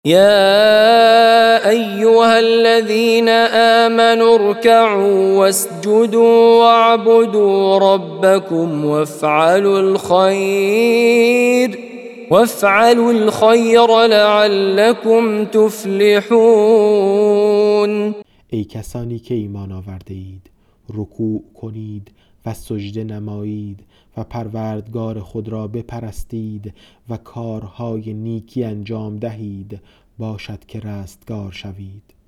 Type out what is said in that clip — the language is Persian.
يا أيها الذين آمنوا اركعوا واسجدوا واعبدوا ربكم وافعلوا الخير لعلكم تفلحون. ای کسانی که ایمان آورده اید، رکوع کنید و سجده نمایید و پروردگار خود را بپرستید و کارهای نیکی انجام دهید، باشد که رستگار شوید.